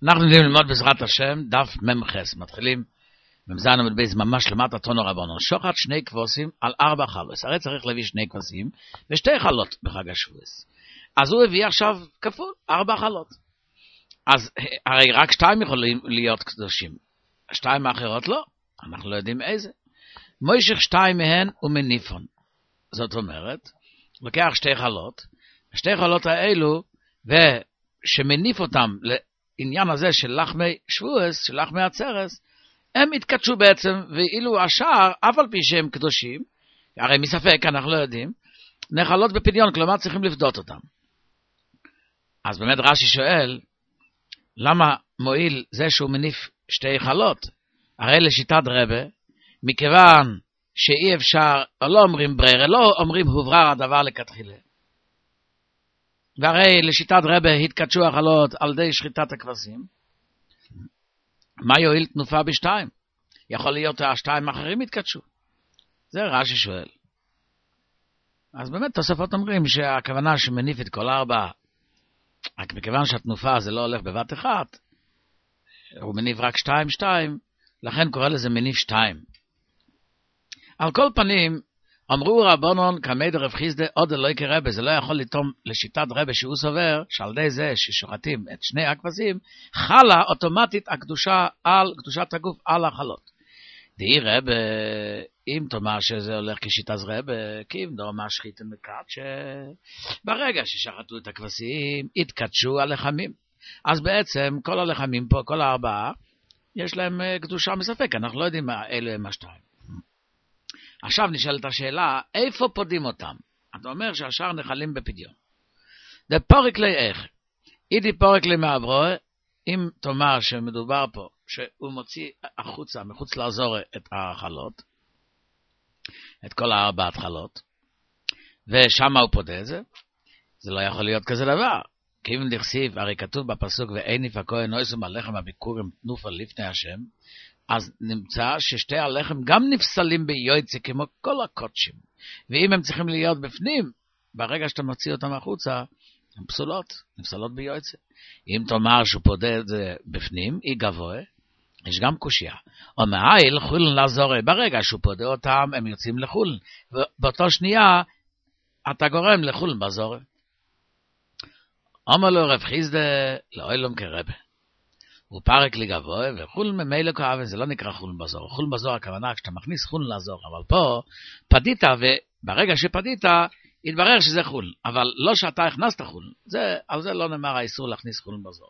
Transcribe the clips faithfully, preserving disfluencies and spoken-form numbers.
אנחנו יודעים ללמוד בעזרת השם, דף ממחס, מתחילים במזן המדבייס ממש למטה תונו רבנו, שוחט שני כבוסים על ארבע חלוס, הרי צריך להביא שני כבשים ושתי חלות בחג השבועס. אז הוא הביא עכשיו כפול, ארבע חלות. אז הרי רק שתיים יכולים להיות קדושים, שתיים האחרות לא, אנחנו לא יודעים איזה. מוישך שתיים מהן הוא מניפון, זאת אומרת, לוקח שתי חלות, שתי חלות האלו, ושמניף אותם לעניין הזה של לחמי שבועס, של לחמי עצרס, הם התקדשו בעצם, ואילו השאר, אף על פי שהם קדושים, הרי מספק אנחנו לא יודעים, נחלות בפדיון, כלומר צריכים לפדות אותם. אז באמת רש"י שואל, למה מועיל זה שהוא מניף שתי חלות? הרי לשיטת רבה, מכיוון שאי אפשר, או לא אומרים ברירה, לא אומרים הוברר הדבר לכתחילה. והרי לשיטת רבה התקדשו החלות על די שחיטת הכבשים. מה יועיל תנופה בשתיים? יכול להיות השתיים האחרים התקדשו. זה רש"י שואל. אז באמת תוספות אומרים שהכוונה שמניף את כל ארבע, רק מכיוון שהתנופה זה לא הולך בבת אחת, הוא מניף רק שתיים שתיים, לכן קורא לזה מניף שתיים. על כל פנים, אמרו רבונון כמי דרב חיסדה עוד לא יקרבה, זה לא יכול לטום לשיטת רבה שהוא סובר, שעל די זה ששוחטים את שני הכבשים, חלה אוטומטית הקדושה על, קדושת הגוף על החלות. די רבה, אם תאמר שזה הולך כשיטת רבה, כי אם דומה שחיתם מקדש, ברגע ששחטו את הכבשים, התקדשו הלחמים. אז בעצם כל הלחמים פה, כל הארבעה, יש להם קדושה מספק, אנחנו לא יודעים אלה הם השתיים. עכשיו נשאלת השאלה, איפה פודים אותם? אתה אומר שהשאר נחלים בפדיון. זה פורק לי איך. אידי פורק לי מהברוא, אם תאמר שמדובר פה, שהוא מוציא החוצה, מחוץ לעזור את החלות, את כל הארבעת חלות, ושם הוא פודה את זה, זה לא יכול להיות כזה דבר. כי אם נכסיב, הרי כתוב בפסוק, ואין נפקוי נויסום הלחם הביקורים תנופה לפני השם, אז נמצא ששתי הלחם גם נפסלים ביועצה כמו כל הקודשים. ואם הם צריכים להיות בפנים, ברגע שאתה מוציא אותם החוצה, הן פסולות, נפסלות ביועצה. אם תאמר שהוא פודה את זה בפנים, היא גבוה, יש גם קושיה. או מהיל חולן לעזור, ברגע שהוא פודה אותם, הם יוצאים לחולן. ובאותו שנייה, אתה גורם לחולן בזור. אומר לו רב חיסדה, לא אילום כרבה. הוא פרק לי גבוה, וחולן ממילא כאב, זה לא נקרא חולן בזור. חולן בזור הכוונה, כשאתה מכניס חולן לעזור, אבל פה פדית, וברגע שפדית, יתברר שזה חולן. אבל לא שאתה הכנסת חולן. זה, על זה לא נאמר האיסור להכניס חולן בזור.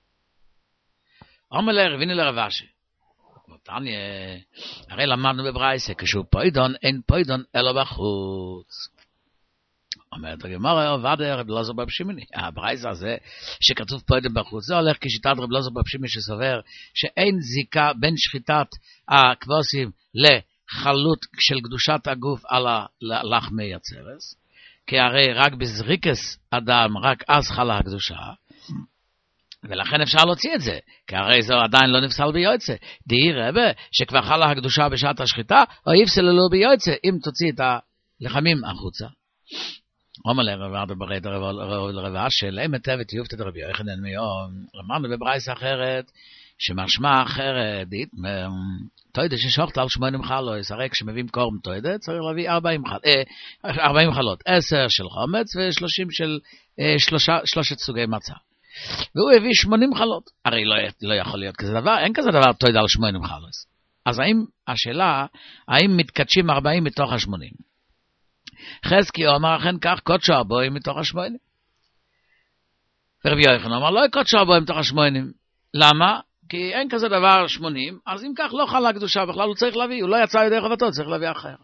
אומר לה, רביני לרבשי. נתניה, הרי למדנו בברייסה, כשהוא פוידון, אין פוידון אלא בחוץ. אומרת הגמרא, עובד רב אלעזר בר שמעוני. הברייסה הזה שכתוב פוידון בחוץ, זה הולך כשיטת רב אלעזר בר שמעוני שסובר שאין זיקה בין שחיטת הכבשים לחלות של קדושת הגוף על הלחמי הצרס, כי הרי רק בזריקס אדם, רק אז חלה הקדושה, ולכן אפשר להוציא את זה, כי הרי זה עדיין לא נפסל ביועצה. די רבה, שכבר חלה הקדושה בשעת השחיטה, או יפסללו ביועצה, אם תוציא את הלחמים החוצה. אומר לרב ברד רבא של אם היטבת יופתת רבי יוחנן מיום, אמרנו בברייסה אחרת, שמשמע אחרת, תוידה ששוחט על שמונים חלוס, הרי כשמביאים קורם תוידה, צריך להביא ארבעים חלות, עשר של חומץ ושלושים של שלושת סוגי מצה. והוא הביא שמונים חלות. הרי לא, לא יכול להיות כזה דבר, אין כזה דבר תוידה על שמונים חלוס. אז האם, השאלה, האם מתקדשים ארבעים מתוך השמונים? חזקי אומר אכן כך, קודשו ארבעים מתוך השמונים. ורבי יוחנן אומר, לא קודשו ארבעים מתוך השמונים. למה? כי אין כזה דבר שמונים, אז אם כך לא חלה קדושה בכלל, הוא צריך להביא, הוא לא יצא ידי חובתו, צריך להביא אחר.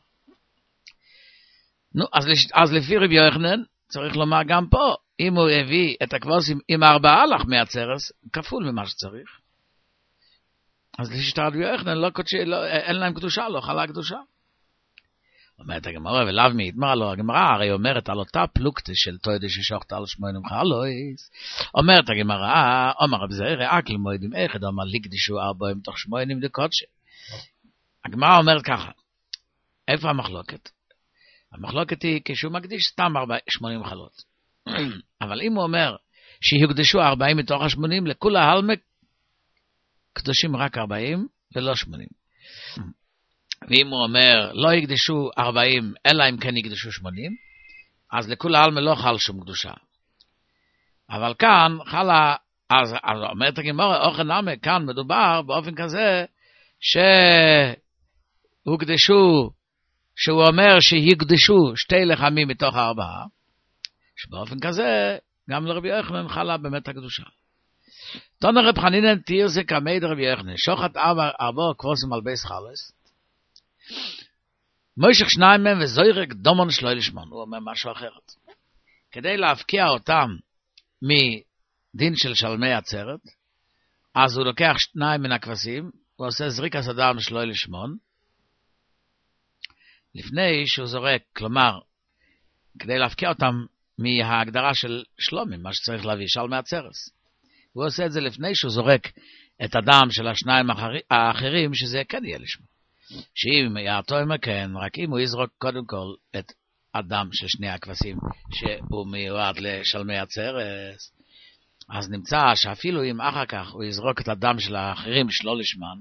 נו, אז, אז לפי רבי יוחנן, צריך לומר גם פה, אם הוא הביא את הכבשים עם ארבעה לחמי הצרס, כפול ממה שצריך. אז לשיטת רבי יוחנן, לא קודשי, לא, אין להם קדושה, לא חלה קדושה. אומרת הגמרא, ולאו מי יתמר לו, הגמרא הרי אומרת על אותה פלוקטה של תוידה ששוחט על שמונים חלוס. אומרת הגמרא, אומר רב זעירא, אקל מועדים אחד, אומר לקדישו ארבעים מתוך שמונים דקודשי. הגמרא אומרת ככה, איפה המחלוקת? המחלוקת היא כשהוא מקדיש סתם שמונים חלות. אבל אם הוא אומר שיוקדשו ארבעים מתוך השמונים, לכולה הלמק קדושים רק ארבעים ולא שמונים. ואם הוא אומר, לא יקדשו ארבעים, אלא אם כן יקדשו שמונים, אז לכול העלמא לא חל שום קדושה. אבל כאן חלה, אז, אז אומרת הגמרא, אוכל נמי, כאן מדובר באופן כזה, שהוקדשו, שהוא אומר שיקדשו שתי לחמים מתוך ארבעה, שבאופן כזה, גם לרבי יוחנן חלה באמת הקדושה. תונה רב חנינן תיר זה כמי דרבי יוחנן, שוחט ארבע כבוסים על בייס חלס, מוישך שניים מהם וזוירק דומון שלוי לשמון, הוא אומר משהו אחרת. כדי להפקיע אותם מדין של שלמי עצרת, אז הוא לוקח שניים מן הכבשים, הוא עושה זריק הסדר שלוי לשמון, לפני שהוא זורק, כלומר, כדי להפקיע אותם מההגדרה של שלומים, מה שצריך להביא, שלמי עצרת. הוא עושה את זה לפני שהוא זורק את הדם של השניים האחרים, שזה כן יהיה לשמון. שאם יעתו אומר כן, רק אם הוא יזרוק קודם כל את הדם של שני הכבשים, שהוא מיועד לשלמי עצרת, אז נמצא שאפילו אם אחר כך הוא יזרוק את הדם של האחרים שלא לשמן,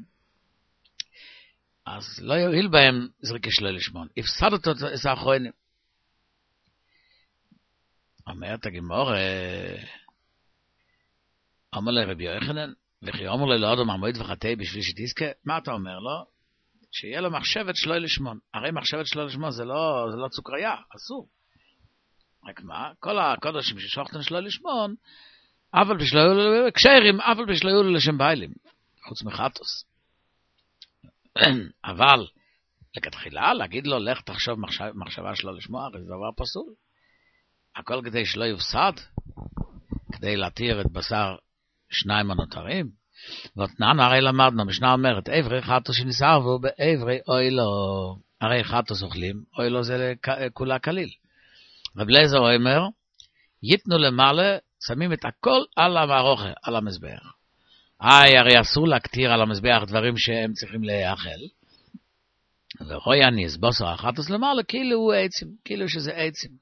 אז לא יועיל בהם זריקה שלא לשמון. הפסד אותו את האחרונים. אומרת הגמור, אומר לרבי יוחנן, וכי אומר לו לא אדם המועד וחטא בשביל שתזכה, מה אתה אומר לו? שיהיה לו מחשבת שלא לשמון. הרי מחשבת שלא לשמון זה לא, זה לא צוקריה, אסור. רק מה? כל הקודשים ששוחטן שלא לשמון, אבל בשלו יהיו קשרים, אבל בשלו יהיו לשם ביילים, חוץ מחטוס. אבל, לכתחילה, להגיד לו, לך תחשוב מחשב, מחשבה שלא לשמוע, זה דבר פסול. הכל כדי שלא יופסד, כדי להתיר את בשר שניים הנותרים, ותנן הרי למדנו, משנה אומרת, עברי חטוס שנסערבו בעברי אוי לו, הרי חטוס אוכלים, אוי לו זה כולה כליל. ובלעזר אומר, ייתנו למעלה, שמים את הכל על המערוכה, על המזבח. איי, הרי אסור להקטיר על המזבח דברים שהם צריכים להאכל. ורואי הניס, בוסר החטוס למעלה, כאילו הוא עצים, כאילו שזה עצים.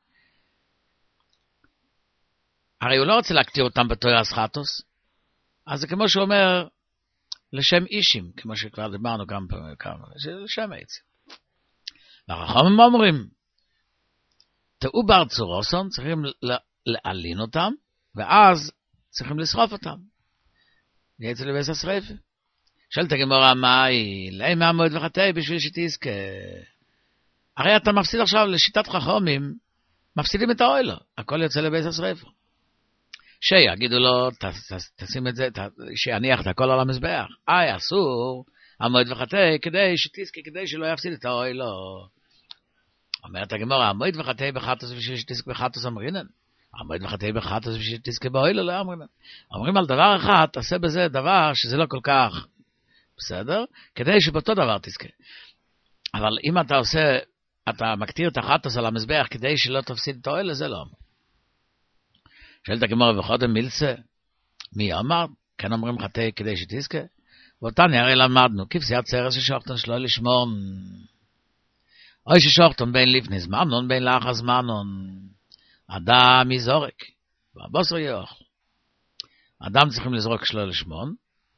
הרי הוא לא רוצה להקטיר אותם בתוירס חטוס, אז זה כמו שהוא אומר, לשם אישים, כמו שכבר דיברנו כמה פעמים, זה לשם עצים. והחכמים אומרים, תאו בארצורוסון, צריכים להעלין אותם, ואז צריכים לשרוף אותם. יצא לבס השריפה. שאלת הגמרא, מה היא? להם מהמועד וחטא בשביל שתזכה. הרי אתה מפסיד עכשיו לשיטת חכמים, מפסידים את האוילו, הכל יוצא לבס השריפה. שיגידו לו, ת, ת, תשים את זה, ת, שיניח את הכל על המזבח. איי, אסור, המועד וחטא, כדי שתזכה, כדי שלא יפסיד את האוילו. אומרת הגמרא, המועד וחטא בחטוס בשביל שתזכה בחטוס אמרינן. המועד וחטא בחטוס בשביל שתזכה באוילו לא אמרינן. אומרים על דבר אחד, תעשה בזה דבר שזה לא כל כך בסדר, כדי שבאותו דבר תזכה. אבל אם אתה עושה, אתה מקטיר את החטוס על המזבח כדי שלא תפסיד את האוילו, זה לא אומר. שאלת הגמרא וחודם מילצה, מי אמר? כן אומרים חטא כדי שתזכה? ואותני הרי למדנו, כבשי הצרס ששוחטן שלא לשמון, אוי ששוחטן בין לפני זמנון, בין לאחר זמנון, אדם יזורק, והבוסר יאכל. אדם צריכים לזרוק שלא לשמון,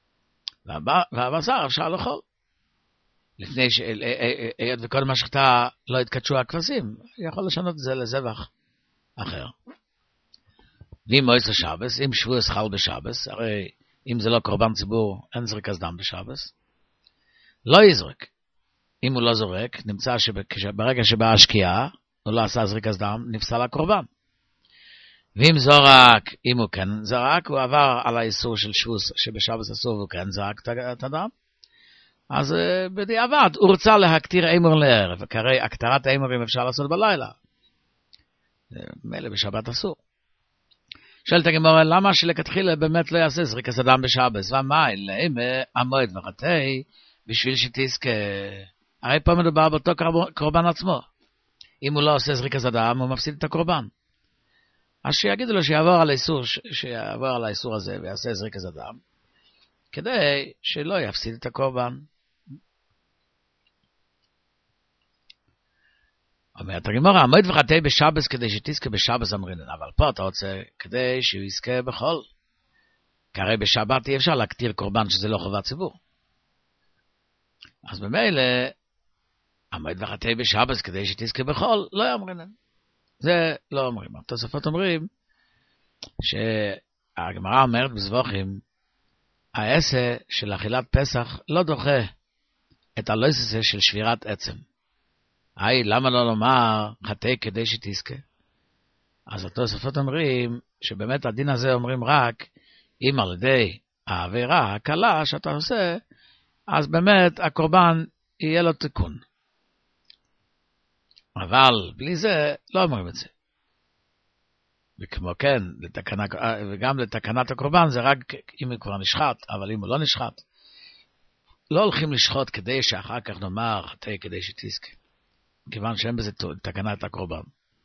והבשר אפשר לאכול. לפני ש... היות וקודם השחטה לא התקדשו הכבשים, יכול לשנות את זה לזבח אחר. ואם מועצת השבס, אם שבועס חל בשבס, הרי אם זה לא קורבן ציבור, אין זריקת דם בשבס, לא יזרק. אם הוא לא זורק, נמצא שברגע שבאה השקיעה, הוא לא עשה זריקת דם, נפסל הקורבן. ואם זורק, אם הוא כן זרק, הוא עבר על האיסור של שבוס, שבשבס אסור, והוא כן זרק את הדם. אז בדיעבד, הוא רוצה להקטיר אימור לערב, וכרי הקטרת האימורים אפשר לעשות בלילה. מילא בשבת אסור. שאלת הגמרא, למה שלכתחילה באמת לא יעשה זריקת הדם בשבס? ומה, אלא המועד וחטא בשביל שתזכה. הרי פה מדובר באותו קורבן עצמו. אם הוא לא עושה זריקת הדם, הוא מפסיד את הקורבן. אז שיגידו לו שיעבור על האיסור, שיעבור על האיסור הזה ויעשה זריקת הדם, כדי שלא יפסיד את הקורבן. אומרת הגמרא, המועד וחטא בשבס כדי שתזכה בשבס אמרינן, אבל פה אתה רוצה כדי שהוא יזכה בכל. כי הרי בשבת אי אפשר להקטיר קורבן שזה לא חובת ציבור. אז במילא, המועד וחטא בשבת כדי שתזכה בחול, לא אומרים. זה לא אומרים. התוספות אומרים, שהגמרא אומרת בזבוחים, העשה של אכילת פסח לא דוחה את הלויססה של שבירת עצם. היי, למה לא לומר חטא כדי שתזכה? אז התוספות אומרים שבאמת הדין הזה אומרים רק אם על ידי העבירה הקלה שאתה עושה, אז באמת הקורבן יהיה לו תיקון. אבל בלי זה לא אומרים את זה. וכמו כן, לתקנה, וגם לתקנת הקורבן זה רק אם הוא כבר נשחט, אבל אם הוא לא נשחט, לא הולכים לשחוט כדי שאחר כך נאמר חטא כדי שתזכה. כיוון שאין בזה תקנת הקורבן.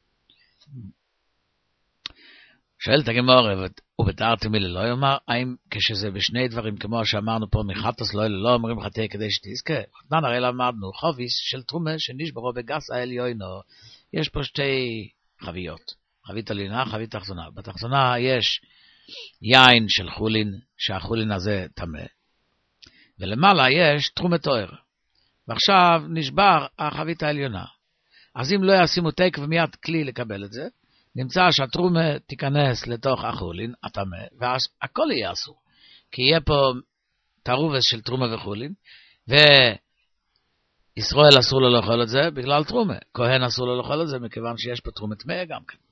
שואלת הגמרא, ובתרתי מילה לא יאמר, האם כשזה בשני דברים כמו שאמרנו פה מחטוס לא לא אומרים חטא כדי שתזכה? נתן הרי למדנו חוביס של תרומה שנשברו בגס העליונו. יש פה שתי חביות. חבית עליונה, חבית תחתונה. בתחתונה יש יין של חולין, שהחולין הזה טמא. ולמעלה יש תרומת תואר. ועכשיו נשבר החבית העליונה. אז אם לא ישימו תק ומיד כלי לקבל את זה, נמצא שהתרומה תיכנס לתוך החולין, הטמא, ואז הכל יהיה אסור. כי יהיה פה תרובס של תרומה וחולין, וישראל אסור לו לאכול את זה בגלל תרומה. כהן אסור לו לאכול את זה מכיוון שיש פה תרומה טמאה גם כן.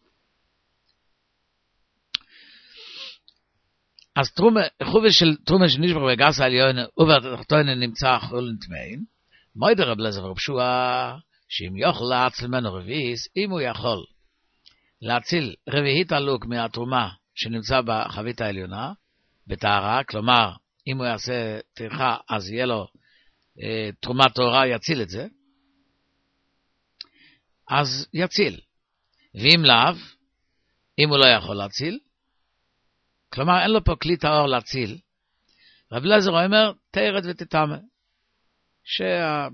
אז תרומה, חובש של תרומה שנשבר בגס העליון ובתחתון נמצא חולין טמאים, מוידר רב אליעזר ורב יהושע, שאם יוכל להציל ממנו רביעיס, אם הוא יכול להציל רביעית הלוק מהתרומה שנמצא בחבית העליונה, בטהרה, כלומר, אם הוא יעשה טרחה, אז יהיה לו אה, תרומת טהרה, יציל את זה, אז יציל. ואם לאו, אם הוא לא יכול להציל, כלומר, אין לו פה כלי טהור להציל, רב אליעזר אומר, תרד ותטמא, שה...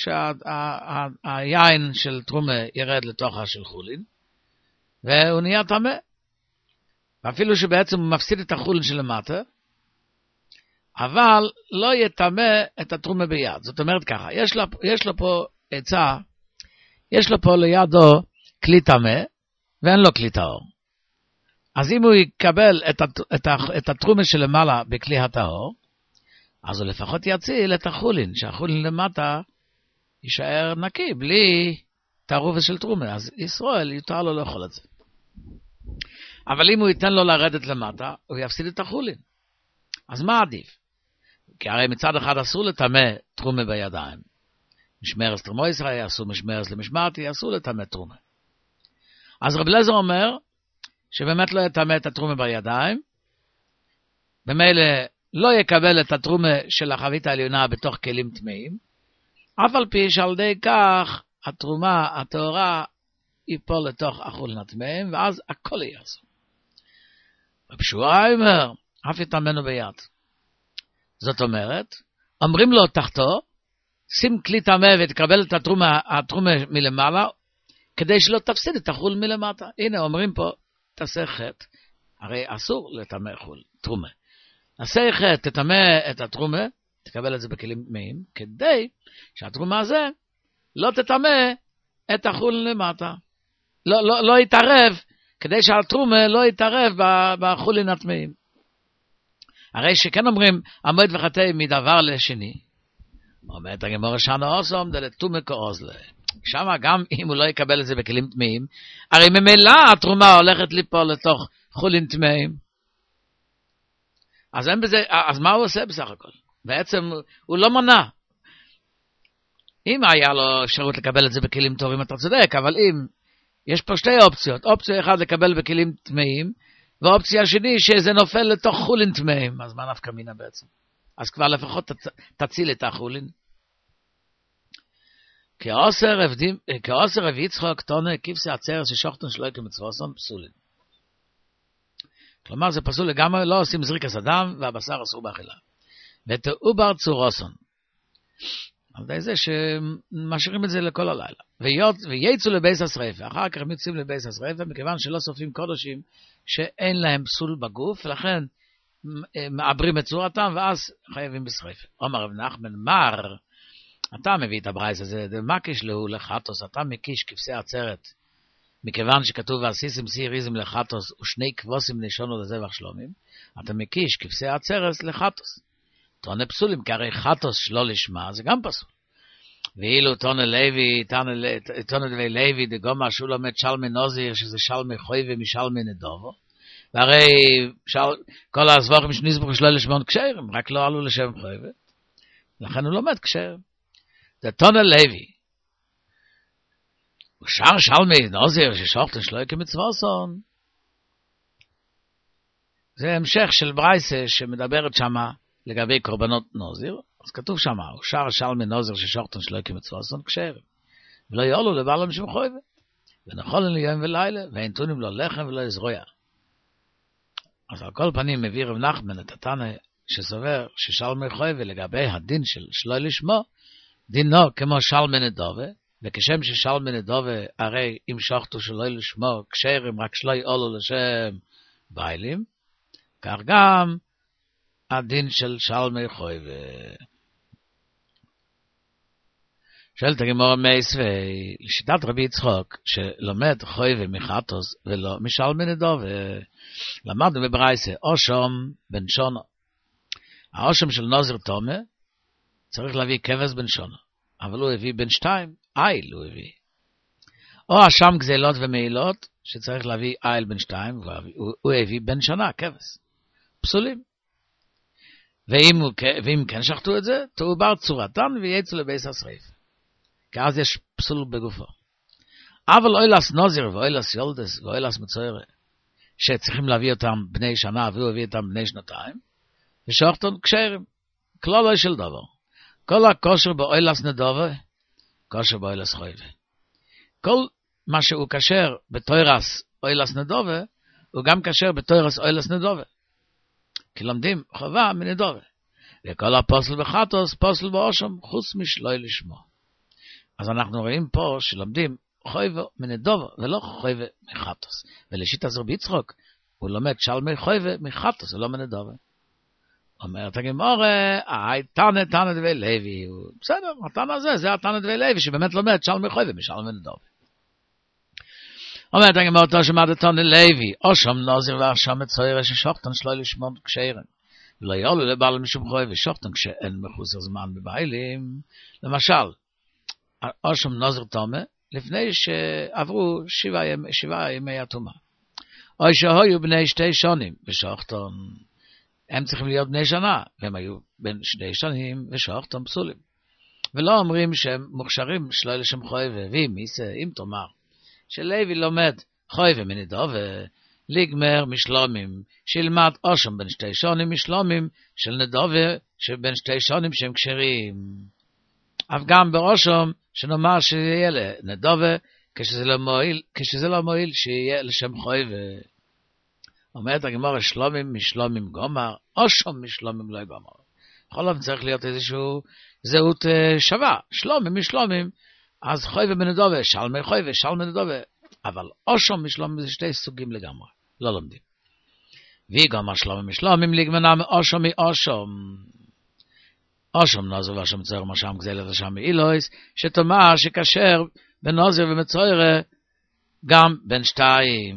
שהיין של תרומה ירד לתוכה של חולין, והוא נהיה טמא. ואפילו שבעצם הוא מפסיד את החולין שלמטה, אבל לא יטמא את התרומה ביד. זאת אומרת ככה, יש לו, יש לו פה עצה, יש לו פה לידו כלי טמא, ואין לו כלי טהור. אז אם הוא יקבל את, את, את התרומה שלמעלה בכלי הטהור, אז הוא לפחות יציל את החולין, שהחולין למטה יישאר נקי, בלי תערובת של תרומה, אז ישראל יותר לו לאכול את זה. אבל אם הוא ייתן לו לרדת למטה, הוא יפסיד את החולין. אז מה עדיף? כי הרי מצד אחד אסור לטמא תרומה בידיים. משמרס תרומו ישראל, אסור משמרס למשמרתי, אסור לטמא תרומה. אז רב אליעזר אומר, שבאמת לא יטמא את התרומה בידיים, במילא לא יקבל את התרומה של החבית העליונה בתוך כלים טמאים, אף על פי שעל די כך התרומה, הטהורה, ייפול לתוך החולין הטמאים, ואז הכל יהיה אסור. רב יהושע אומר, אף יטמאנו ביד. זאת אומרת, אומרים לו תחתו, שים כלי טמא ותקבל את התרומה, התרומה מלמעלה, כדי שלא תפסיד את החול מלמטה. הנה, אומרים פה, תעשה חטא. הרי אסור לטמא חול, תרומה. תעשה חטא, תטמא את התרומה, תקבל את זה בכלים טמאים, כדי שהתרומה הזה לא תטמא את החולין למטה. לא, לא, לא יתערב, כדי שהתרומה לא יתערב בחולין הטמאים. הרי שכן אומרים, המועד וחטא מדבר לשני. אומרת הגמרא שנה עושם דלתומה כאוזלה. שם גם אם הוא לא יקבל את זה בכלים טמאים, הרי ממילא התרומה הולכת ליפול לתוך חולין טמאים. אז, בזה, אז מה הוא עושה בסך הכל? בעצם הוא לא מנע. אם היה לו אפשרות לקבל את זה בכלים טהורים, אתה צודק, אבל אם יש פה שתי אופציות, אופציה אחת לקבל בכלים טמאים, ואופציה שני שזה נופל לתוך חולין טמאים, אז מה נפקא מינה בעצם? אז כבר לפחות תצ... תציל את החולין. כאוסר רב יצחק תונה כבשי עצרת ששוחטן שלא כמצווסון פסולין. כלומר זה פסול לגמרי, לא עושים זריקת אדם והבשר אסור באכילה. ותעובר צורוסון. על די זה שמשאירים את זה לכל הלילה. וייצאו לבייס השריפה, אחר כך הם יוצאים לבייס השריפה, מכיוון שלא סופים קודשים שאין להם פסול בגוף, ולכן מעברים את צורתם, ואז חייבים בשריפה. אומר רב נחמן, מר, אתה מביא את הברייס הזה, דמקיש לו לחטוס, אתה מקיש כבשי עצרת, מכיוון שכתוב ועשיתם סיריזם לחטוס, ושני כבוסים נשונו לזבח שלומים, אתה מקיש כבשי עצרת לחטוס. תונה פסולים, כי הרי חטוס שלא לשמה, זה גם פסול. ואילו תונה לוי, תונה דבי לוי, דגומה שהוא לומד שלמי נוזיר, שזה שלמי חויבה משלמי נדובו, והרי של, כל הסבוכים שניסבוך שלא לשמון קשרים, רק לא עלו לשם חויבה, לכן הוא לומד קשרים. זה תונה לוי, ושאר שלמי נוזיר, ששוכתן שלא כמצווסון, זה המשך של ברייסה שמדברת שמה לגבי קורבנות נוזיר, אז כתוב שמה, ושאר שלמי נוזיר ששוכתן שלא כמצווסון קשרים, ולא יעלו לבעלם שם חויבה, ונאכולן ליום ולילה, ואין תונים לו לחם ולא יזרויה. אז על כל פנים מביא רב נחמן את התנא שסובר ששלמי חויבה לגבי הדין של שלא לשמו, דינו כמו שלמי נדובה, וכשם ששלמי נדובה הרי אם שוחטו שלא לשמו קשרים רק שלא יעלו לשם ביילים, כך גם הדין של שלמי חויבה. שואלת הגמרא מייסווי, לשיטת רבי יצחוק, שלומד חויבה מחטוס ולא משלמי נדובה, למדנו בברייסה, אושום בן שונו. האושום של נוזר תומה צריך להביא כבש בן שונו, אבל הוא הביא בן שתיים, איל הוא הביא. או אשם גזלות ומעילות, שצריך להביא איל בן שתיים, הוא, הוא הביא בן שנה, כבש. פסולים. ואם, הוא, ואם כן שחטו את זה, תעובר צורתן וייצאו לבייס השריף. כי אז יש פסול בגופו. אבל אוילס נוזר ואוילס יולדס ואוילס מצוירה, שצריכים להביא אותם בני שנה, והוא הביא אותם בני שנתיים, ושוחטון קשרים, כלל לא של דבר. כל הכושר באוילס נדובה, כושר באוילס חויבה. כל מה שהוא כשר בתוירס אוילס נדובה, הוא גם כשר בתוירס אוילס נדובה. כי לומדים חובה מנדובה. וכל הפוסל בחטוס, פוסל באושם, חוץ משלוי לשמו. אז אנחנו רואים פה שלומדים חויבה מנדובה, ולא חויבה מחטוס. ולשיטת רבי יצחוק, הוא לומד שלמי חויבה מחטוס, ולא מנדובה. אומרת הגמרא, היי, תנא תנא דבי לוי. בסדר, התנא הזה, זה התנא דבי לוי, שבאמת לומד שלמי חויבה משלמי נדובה. אומרת הגמרא, תשמע תנא לוי, אושם נוזיר ואשם מצוירה ששוחטן שלא לשמון קשרים. ולא יעלו לבעל משום חויבה, ושוחטן כשאין מחוסר זמן בביילים. למשל, אושם נוזיר תומה, לפני שעברו שבעה ימי, שבעה ימי התומה. או שהיו בני שתי שנים ושוחטן, הם צריכים להיות בני שנה, והם היו בין שני שנים ושוחטן פסולים. ולא אומרים שהם מוכשרים שלא לשם חויבה, ואם מיסה, אם תאמר, שלוי לומד חויבה מנדובה, לגמר משלומים, שילמד אושם בין שתי שנים משלומים, של נדובה שבין שתי שנים שהם כשרים. אף גם באושם, שנאמר שיהיה לנדובה, כשזה לא מועיל, כשזה לא מועיל שיהיה לשם חויבה. אומרת הגמרא, שלומים משלומים גומר, אושם משלומים לא גומר. בכל אופן צריך להיות איזשהו זהות שווה, שלומים משלומים, אז חויבה מנדובה, שלמי חויבה, שלמי נדובה, אבל אושם משלומים זה שתי סוגים לגמרי, לא לומדים. והיא גומר שלומים משלומים, לגמנה מאושם מאושם. אושם נוזר ואשם מצויר משם גזלת השם מאילויס, שתאמר שכשר בנוזר ומצויר גם בין שתיים.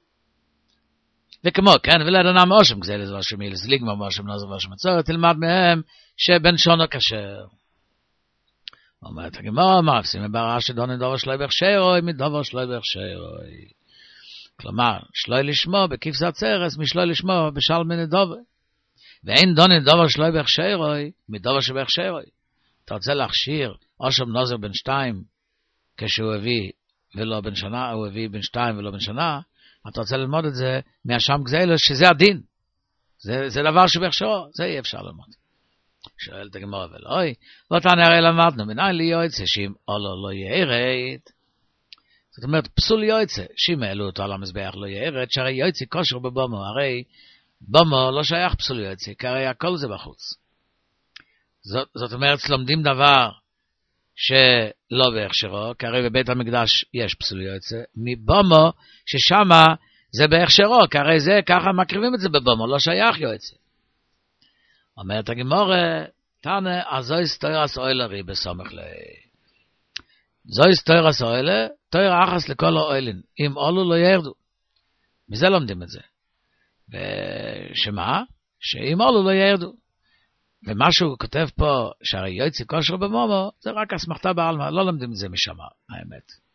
וכמו כן, ולדנה מאושם גזלת ואשם מאילויס, לגמר מאושם נוזר ואשם מצויר, תלמד מהם שבן שונו כשר. אומרת הגמרא, מה עושים מברא שדון דובר שלוי בהכשרוי, מדובר שלוי בהכשרוי. כלומר, שלוי לשמו בכבשי עצרת, משלוי לשמו בשלמי נדובה. ואין דון דובר שלוי בהכשרוי, מדובר שבהכשרוי. אתה רוצה להכשיר אושם נוזר בן שתיים, כשהוא הביא ולא בן שנה, הוא הביא בן שתיים ולא בן שנה, אתה רוצה ללמוד את זה מהשם גזלת, שזה הדין. זה, זה דבר שבהכשרו, זה אי אפשר ללמוד. שואלת הגמרא ולאי, ואותן הרי למדנו, מנין לי יועצה, שאם אולו לא יערת, זאת אומרת, פסול יועצה, שאם העלו אותו על המזבח לא יערת, שהרי יועצה כושר בבומו, הרי בומו לא שייך פסול יועצה, כי הרי הכל זה בחוץ. זאת, זאת אומרת, לומדים דבר שלא בהכשרו, כי הרי בבית המקדש יש פסול יועצה, מבומו ששמה זה בהכשרו, כי הרי זה ככה מקריבים את זה בבומו, לא שייך יועצה. אומרת הגמורה, תנא, אז זויס תוירס אוילה ריבה סומך לי. זויס תוירס אוילה, תויר אחס לכל האוילין. אם אולו לא ירדו. מזה לומדים את זה. ושמה? שאם אולו לא ירדו. ומה שהוא כותב פה, שהרי יוצא כושר במומו, זה רק הסמכתה בעלמא, לא לומדים את זה משמה, האמת.